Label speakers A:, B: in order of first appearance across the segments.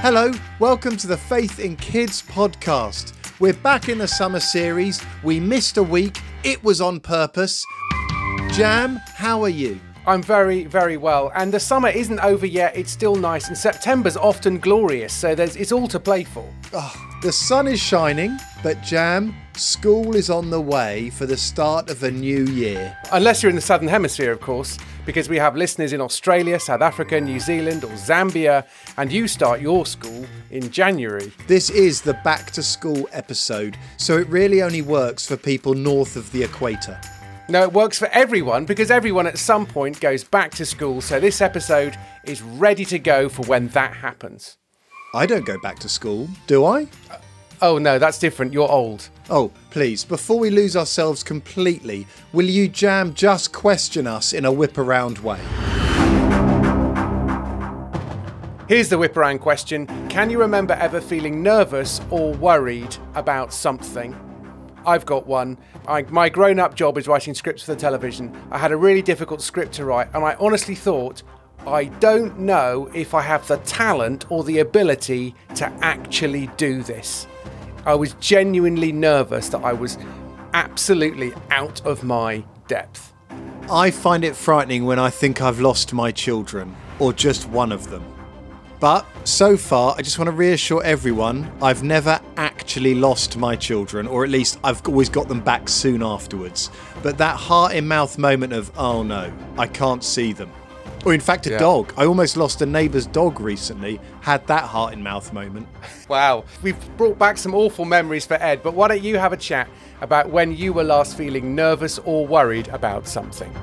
A: Hello, welcome to the Faith in Kids podcast. We're back in the summer series. We missed a week. It was on purpose. Jam, how are you?
B: I'm very, very well. And the summer isn't over yet. It's still nice. And September's often glorious. So it's all to play for.
A: Oh, the sun is shining, but Jam, school is on the way for the start of a new year.
B: Unless you're in the Southern Hemisphere, of course, because we have listeners in Australia, South Africa, New Zealand or Zambia, and you start your school in January.
A: This is the back to school episode, so it really only works for people north of the equator.
B: No, it works for everyone because everyone at some point goes back to school. So this episode is ready to go for when that happens.
A: I don't go back to school, do I?
B: Oh no, that's different. You're old.
A: Oh, please, before we lose ourselves completely, will you, Jam, just question us in a whip-around way?
B: Here's the whip-around question. Can you remember ever feeling nervous or worried about something? I've got one. My grown-up job is writing scripts for the television. I had a really difficult script to write, and I honestly thought, I don't know if I have the talent or the ability to actually do this. I was genuinely nervous that I was absolutely out of my depth.
A: I find it frightening when I think I've lost my children, or just one of them. But so far, I just want to reassure everyone, I've never actually lost my children, or at least I've always got them back soon afterwards. But that heart-in-mouth moment of, oh no, I can't see them. Or in fact, a dog. I almost lost a neighbour's dog recently, had that heart-in-mouth moment.
B: Wow, we've brought back some awful memories for Ed, but why don't you have a chat about when you were last feeling nervous or worried about something?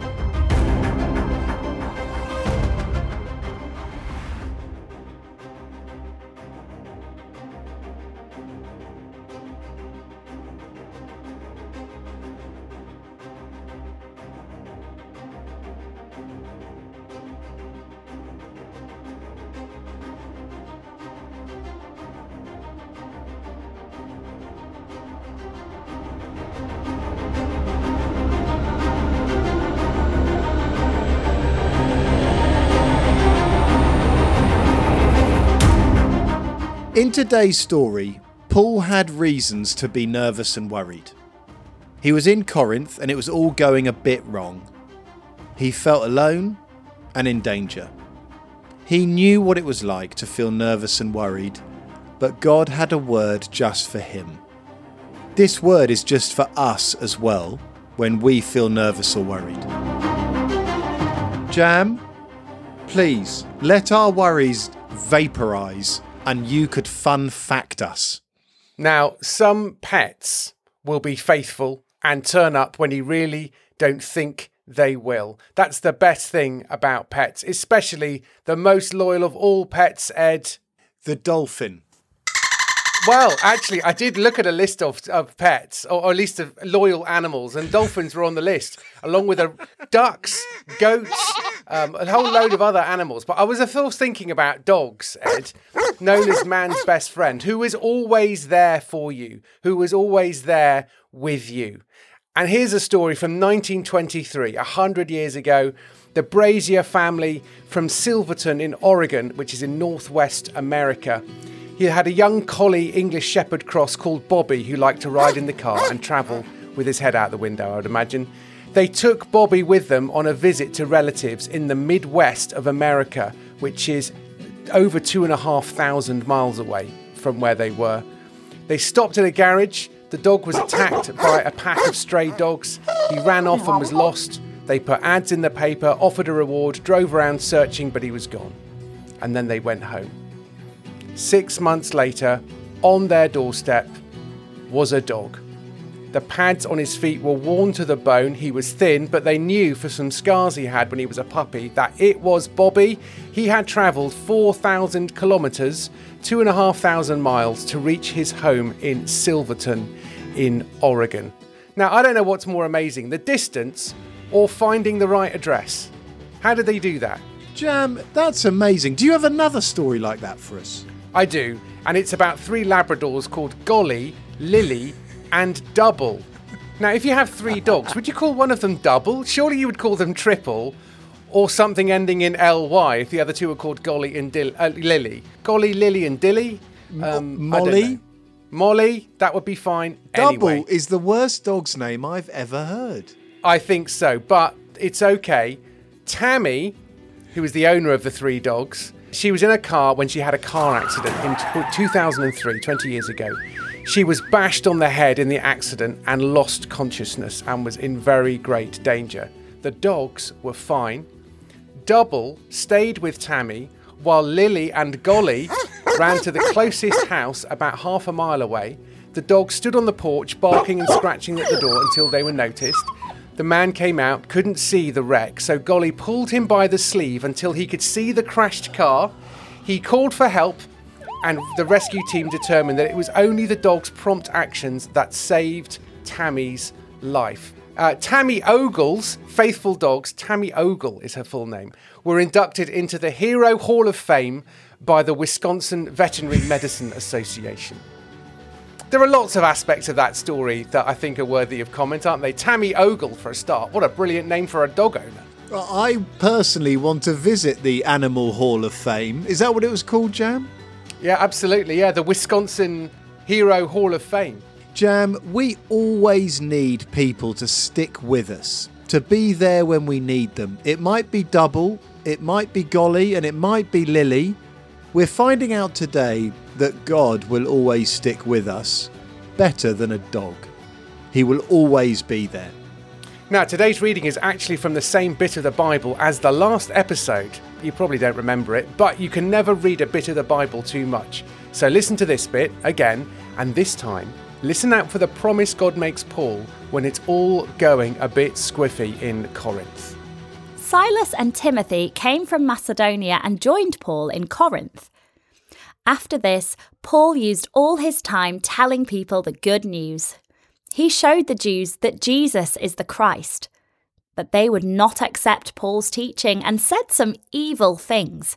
A: In today's story, Paul had reasons to be nervous and worried. He was in Corinth and it was all going a bit wrong. He felt alone and in danger. He knew what it was like to feel nervous and worried, but God had a word just for him. This word is just for us as well when we feel nervous or worried. Jam, please let our worries vaporise and you could fun fact us.
B: Now, some pets will be faithful and turn up when you really don't think they will. That's the best thing about pets, especially the most loyal of all pets, Ed.
A: The dolphin.
B: Well, actually, I did look at a list of pets, or at least of loyal animals, and dolphins were on the list, along with ducks, goats, a whole load of other animals. But I was of course thinking about dogs, Ed, known as man's best friend, who is always there for you, who is always there with you. And here's a story from 1923, 100 years ago. The Brazier family from Silverton in Oregon, which is in Northwest America. He had a young collie English Shepherd cross called Bobby who liked to ride in the car and travel with his head out the window, I would imagine. They took Bobby with them on a visit to relatives in the Midwest of America, which is over 2,500 miles away from where they were. They stopped at a garage. The dog was attacked by a pack of stray dogs. He ran off and was lost. They put ads in the paper, offered a reward, drove around searching, but he was gone. And then they went home. 6 months later, on their doorstep was a dog. The pads on his feet were worn to the bone. He was thin, but they knew for some scars he had when he was a puppy that it was Bobby. He had travelled 4,000 kilometres, 2,500 miles to reach his home in Silverton in Oregon. Now, I don't know what's more amazing, the distance or finding the right address. How did they do that?
A: Jam, that's amazing. Do you have another story like that for us?
B: I do, and it's about 3 Labradors called Golly, Lily, and Double. Now, if you have 3 dogs, would you call one of them Double? Surely you would call them Triple. or something ending in ly if the other two were called Golly and Lily. Golly, Lily and Dilly.
A: Molly?
B: Molly, that would be fine.
A: Double
B: anyway,
A: is the worst dog's name I've ever heard.
B: I think so, but it's okay. Tammy, who was the owner of the three dogs, she was in a car when she had a car accident in 2003, 20 years ago. She was bashed on the head in the accident and lost consciousness and was in very great danger. The dogs were fine. Double stayed with Tammy while Lily and Golly ran to the closest house about half a mile away. The dogs stood on the porch barking and scratching at the door until they were noticed. The man came out, couldn't see the wreck, so Golly pulled him by the sleeve until he could see the crashed car. He called for help, and the rescue team determined that it was only the dog's prompt actions that saved Tammy's life. Tammy Ogle's faithful dogs, Tammy Ogle is her full name, were inducted into the Hero Hall of Fame by the Wisconsin Veterinary Medicine Association. There are lots of aspects of that story that I think are worthy of comment, aren't they? Tammy Ogle, for a start. What a brilliant name for a dog owner.
A: Well, I personally want to visit the Animal Hall of Fame. Is that what it was called, Jam?
B: Yeah, absolutely. Yeah, the Wisconsin Hero Hall of Fame.
A: Jam, we always need people to stick with us, to be there when we need them. It might be Double, it might be Golly, and it might be Lily. We're finding out today that God will always stick with us, better than a dog. He will always be there.
B: Now, today's reading is actually from the same bit of the Bible as the last episode. You probably don't remember it, but you can never read a bit of the Bible too much. So listen to this bit again, and this time, listen out for the promise God makes Paul when it's all going a bit squiffy in Corinth.
C: Silas and Timothy came from Macedonia and joined Paul in Corinth. After this, Paul used all his time telling people the good news. He showed the Jews that Jesus is the Christ, but they would not accept Paul's teaching and said some evil things.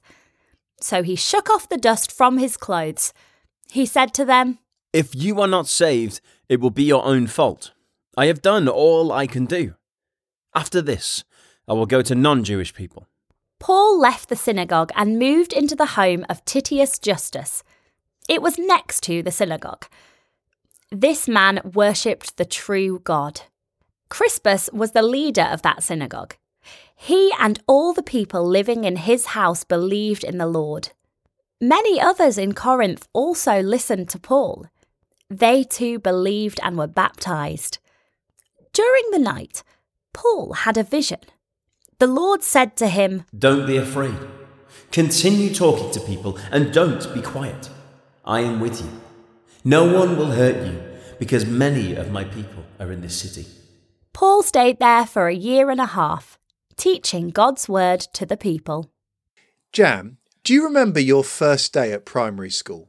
C: So he shook off the dust from his clothes. He said to them,
D: "If you are not saved, it will be your own fault. I have done all I can do. After this, I will go to non-Jewish people."
C: Paul left the synagogue and moved into the home of Titius Justus. It was next to the synagogue. This man worshipped the true God. Crispus was the leader of that synagogue. He and all the people living in his house believed in the Lord. Many others in Corinth also listened to Paul. They too believed and were baptized. During the night, Paul had a vision. The Lord said to him,
D: "Don't be afraid. Continue talking to people and don't be quiet. I am with you. No one will hurt you because many of my people are in this city."
C: Paul stayed there for a year and a half, teaching God's word to the people.
A: Jam, do you remember your first day at primary school?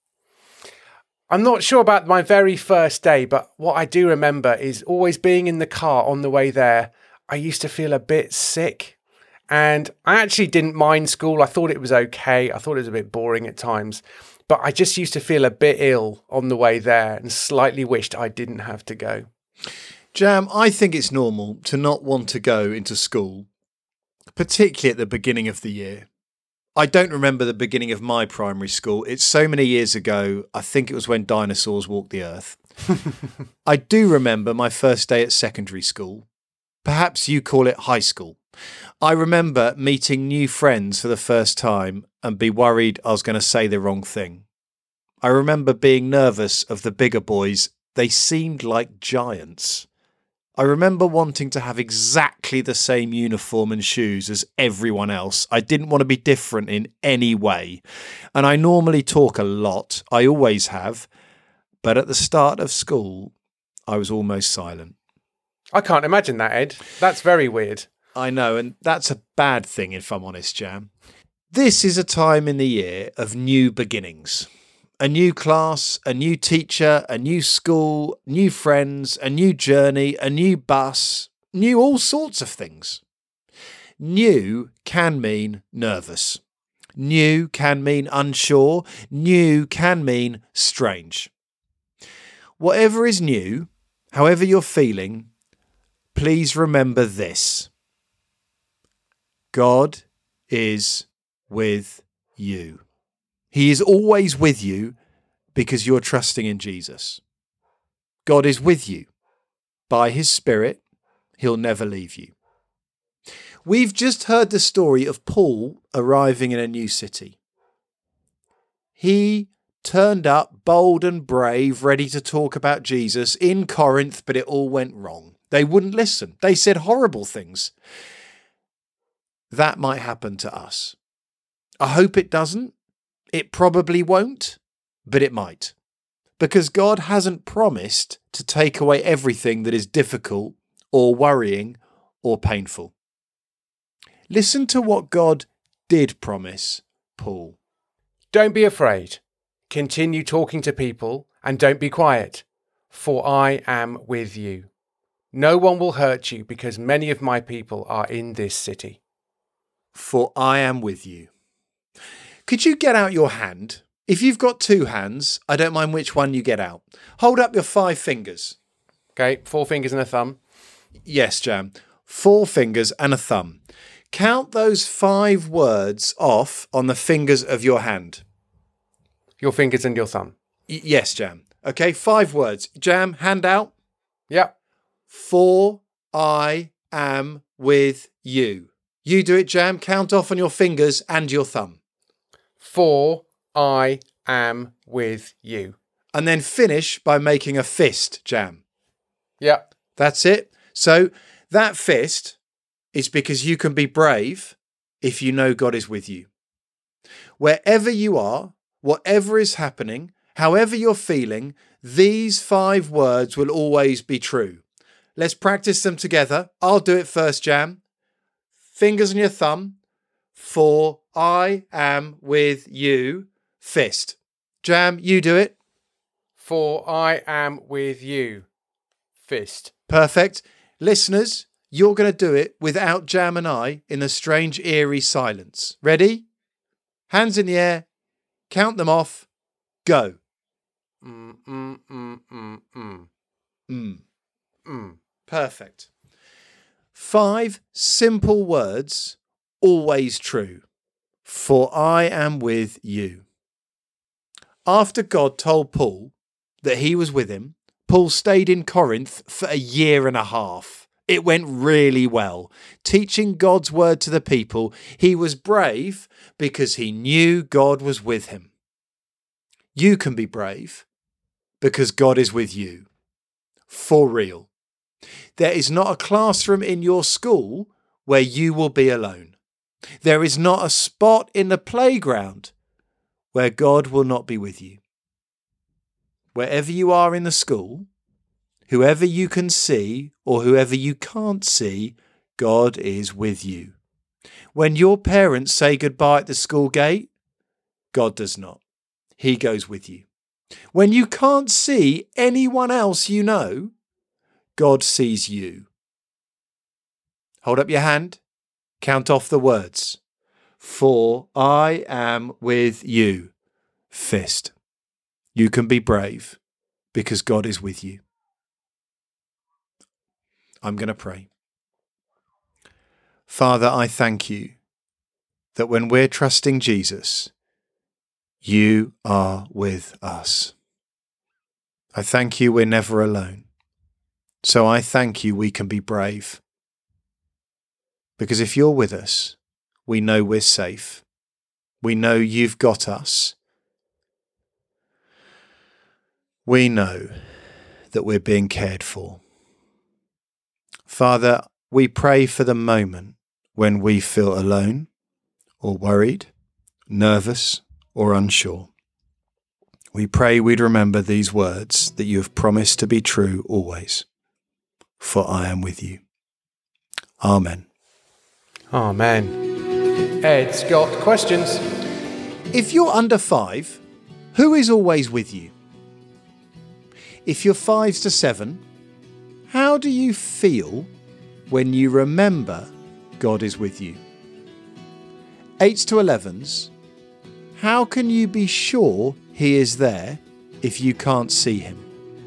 B: I'm not sure about my very first day, but what I do remember is always being in the car on the way there. I used to feel a bit sick, and I actually didn't mind school. I thought it was okay. I thought it was a bit boring at times, but I just used to feel a bit ill on the way there and slightly wished I didn't have to go.
A: Jam, I think it's normal to not want to go into school, particularly at the beginning of the year. I don't remember the beginning of my primary school. It's so many years ago. I think it was when dinosaurs walked the earth. I do remember my first day at secondary school. Perhaps you call it high school. I remember meeting new friends for the first time and be worried I was going to say the wrong thing. I remember being nervous of the bigger boys. They seemed like giants. I remember wanting to have exactly the same uniform and shoes as everyone else. I didn't want to be different in any way. And I normally talk a lot. I always have. But at the start of school, I was almost silent.
B: I can't imagine that, Ed. That's very weird.
A: I know, and that's a bad thing if I'm honest, Jam. This is a time in the year of new beginnings. A new class, a new teacher, a new school, new friends, a new journey, a new bus, new all sorts of things. New can mean nervous. New can mean unsure. New can mean strange. Whatever is new, however you're feeling, please remember this. God is with you. He is always with you because you're trusting in Jesus. God is with you. By his Spirit, he'll never leave you. We've just heard the story of Paul arriving in a new city. He turned up bold and brave, ready to talk about Jesus in Corinth, but it all went wrong. They wouldn't listen. They said horrible things. That might happen to us. I hope it doesn't. It probably won't, but it might. Because God hasn't promised to take away everything that is difficult or worrying or painful. Listen to what God did promise Paul.
B: Don't be afraid. Continue talking to people and don't be quiet, for I am with you. No one will hurt you because many of my people are in this city.
A: For I am with you. Could you get out your hand? If you've got 2 hands, I don't mind which one you get out. Hold up your 5 fingers.
B: Okay, 4 fingers and a thumb.
A: Yes, Jam. 4 fingers and a thumb. Count those 5 words off on the fingers of your hand.
B: Your fingers and your thumb.
A: Yes, Jam. Okay, 5 words. Jam, hand out.
B: Yep.
A: For I am with you. You do it, Jam. Count off on your fingers and your thumb.
B: For I am with you.
A: And then finish by making a fist, Jam.
B: Yep.
A: That's it. So that fist is because you can be brave if you know God is with you. Wherever you are, whatever is happening, however you're feeling, these 5 words will always be true. Let's practice them together. I'll do it first, Jam. Fingers on your thumb. For I am with you. Fist. Jam, you do it.
B: For I am with you. Fist.
A: Perfect. Listeners, you're going to do it without Jam and I in the strange, eerie silence. Ready? Hands in the air. Count them off. Go. Perfect. 5 simple words, always true. For I am with you. After God told Paul that he was with him, Paul stayed in Corinth for a year and a half. It went really well. Teaching God's word to the people, he was brave because he knew God was with him. You can be brave because God is with you. For real. There is not a classroom in your school where you will be alone. There is not a spot in the playground where God will not be with you. Wherever you are in the school, whoever you can see or whoever you can't see, God is with you. When your parents say goodbye at the school gate, God does not. He goes with you. When you can't see anyone else you know, God sees you. Hold up your hand. Count off the words. For I am with you. Fist. You can be brave because God is with you. I'm going to pray. Father, I thank you that when we're trusting Jesus, you are with us. I thank you we're never alone. So I thank you we can be brave. Because if you're with us, we know we're safe. We know you've got us. We know that we're being cared for. Father, we pray for the moment when we feel alone or worried, nervous or unsure. We pray we'd remember these words that you have promised to be true always. For I am with you. Amen.
B: Amen. Ed's got questions.
A: If you're under 5, who is always with you? If you're 5 to 7, how do you feel when you remember God is with you? 8 to 11s, how can you be sure he is there if you can't see him?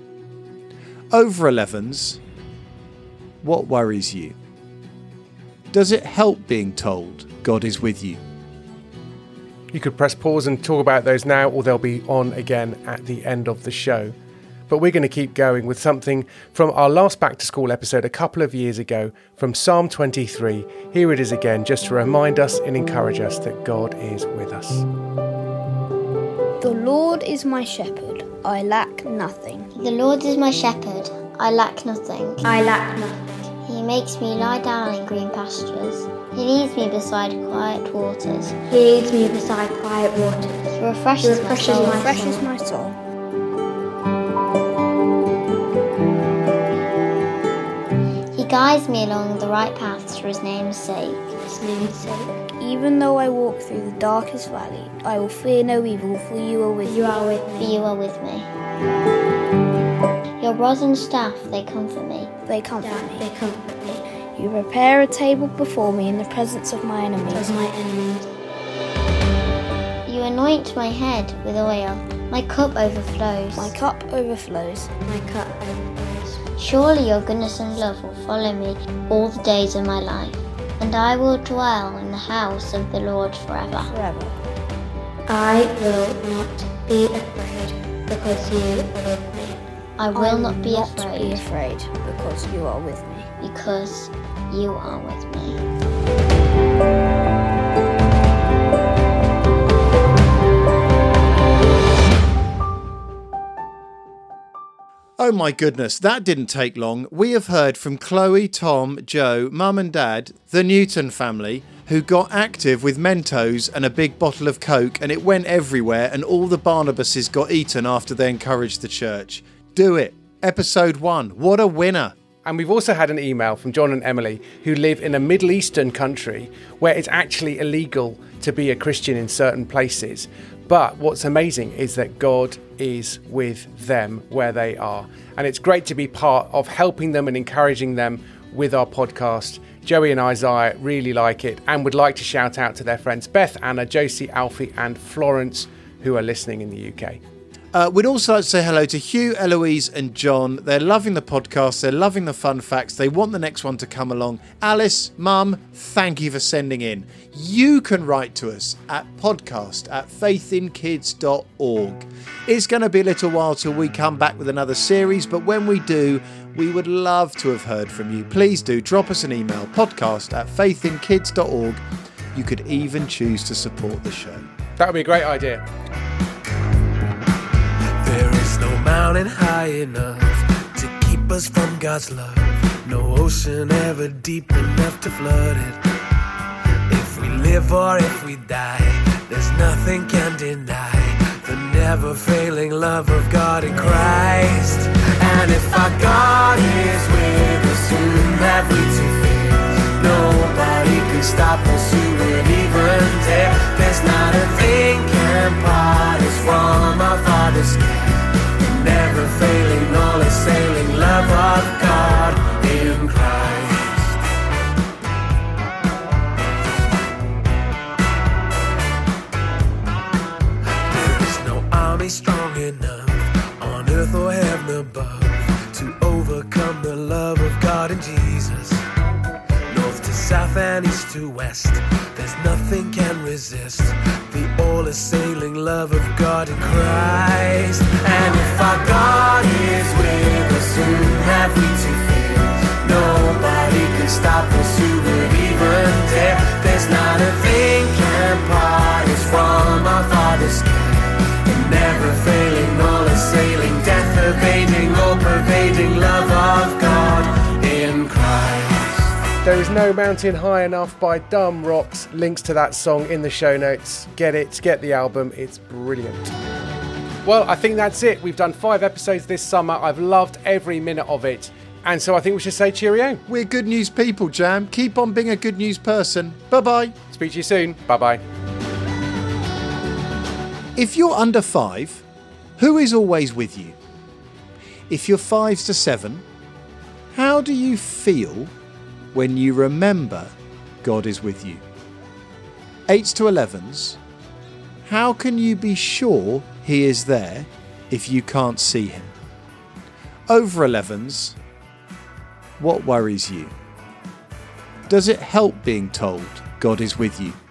A: Over 11s, what worries you? Does it help being told God is with you?
B: You could press pause and talk about those now, or they'll be on again at the end of the show. But we're going to keep going with something from our last Back to School episode a couple of years ago, from Psalm 23. Here it is again, just to remind us and encourage us that God is with us.
E: The Lord is my shepherd, I lack nothing.
F: The Lord is my shepherd, I lack nothing.
E: I lack nothing.
F: He makes me lie down in green pastures. He leads me beside quiet waters.
E: He leads me beside quiet waters.
F: He refreshes my soul. He guides me along the right paths for his name's sake.
E: Even though I walk through the darkest valley, I will fear no evil, for you are with me.
F: For you are with me. Your rod and staff, they comfort me.
E: They comfort me. You prepare a table before me in the presence of my enemies.
F: You anoint my head with oil. My cup overflows. Surely your goodness and love will follow me all the days of my life, and I will dwell in the house of the Lord forever.
E: I will not be afraid because you are with me.
F: I will not be afraid
E: because you are with me.
F: Because you are with me.
A: Oh my goodness, that didn't take long. We have heard from Chloe, Tom, Joe, Mum and Dad, the Newton family, who got active with Mentos and a big bottle of Coke, and it went everywhere, and all the Barnabases got eaten after they encouraged the church. Do it. Episode 1. What a winner.
B: And we've also had an email from John and Emily, who live in a Middle Eastern country where it's actually illegal to be a Christian in certain places. But what's amazing is that God is with them where they are. And it's great to be part of helping them and encouraging them with our podcast. Joey and Isaiah really like it and would like to shout out to their friends Beth, Anna, Josie, Alfie and Florence, who are listening in the UK.
A: We'd also like to say hello to Hugh, Eloise and John. They're loving the podcast. They're loving the fun facts. They want the next one to come along. Alice, Mum, thank you for sending in. You can write to us at podcast@faithinkids.org. It's going to be a little while till we come back with another series, but when we do, we would love to have heard from you. Please do drop us an email, podcast@faithinkids.org. You could even choose to support the show.
B: That would be a great idea.
G: There is no mountain high enough to keep us from God's love. No ocean ever deep enough to flood it. If we live or if we die, there's nothing can deny the never failing love of God in Christ. And if our God is with us, whom have we to fear? Nobody can stop us, who would even dare? There's not a thing can part us from our Father's care. Never failing, all assailing love of God in Christ. There is no army strong enough on earth or heaven above to overcome the love of God in Jesus. North to south and east to west, there's nothing can resist the all-assailing love of God in Christ. And if our God is with us, whom have we to fear? Nobody can stop us, who would even dare? There's not a thing can part us from our Father's care. Never failing, all-assailing, death-evading, all-pervading love of God in Christ.
B: There is no mountain high enough by Dumb Rocks. Links to that song in the show notes. Get it, get the album. It's brilliant. Well, I think that's it. We've done 5 episodes this summer. I've loved every minute of it. And so I think we should say cheerio.
A: We're good news people, Jam. Keep on being a good news person. Bye-bye.
B: Speak to you soon. Bye-bye.
A: If you're under 5, who is always with you? If you're 5 to 7, how do you feel when you remember God is with you? 8s to 11s, how can you be sure He is there if you can't see Him? Over 11s, what worries you? Does it help being told God is with you?